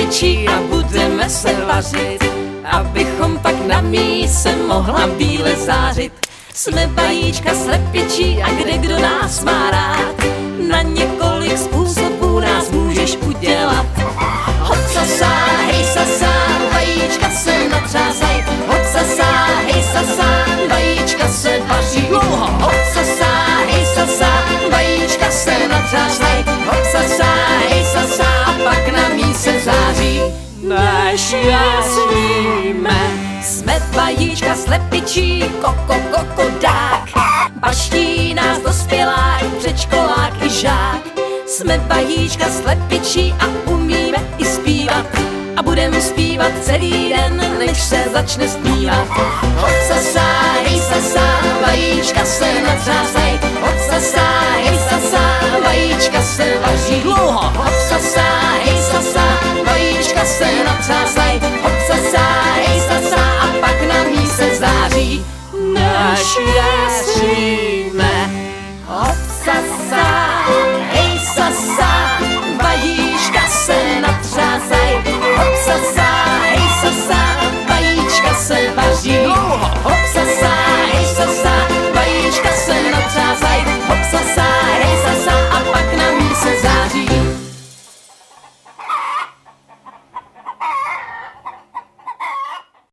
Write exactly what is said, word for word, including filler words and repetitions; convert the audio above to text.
slepičí a budeme se vařit, abychom pak na míse mohla bíle zářit. Jsme vajíčka slepičí a kde kdo nás má rád, na několik způsobů nás můžeš udělat. Hop sasá, hej sasá, vajíčka se natřásaj. Hop sasá, hej sasá, vajíčka se vaří dlouho. Hop sasá, hej sasá, vajíčka se natřásaj. Hop sasá, hej sasá, a pak na míse září. Než jasníme, jsme vajíčka slepičí, koko, kokodák. Baští nás dospělák, předškolák i žák. Jsme vajíčka slepičí a umíme i zpívat. A budeme zpívat celý den, než se začne zpívat. Hop sasá, hej sasá, vajíčka se natřásaj. Hop sasá, hej sasá, vajíčka se vaří dlouho.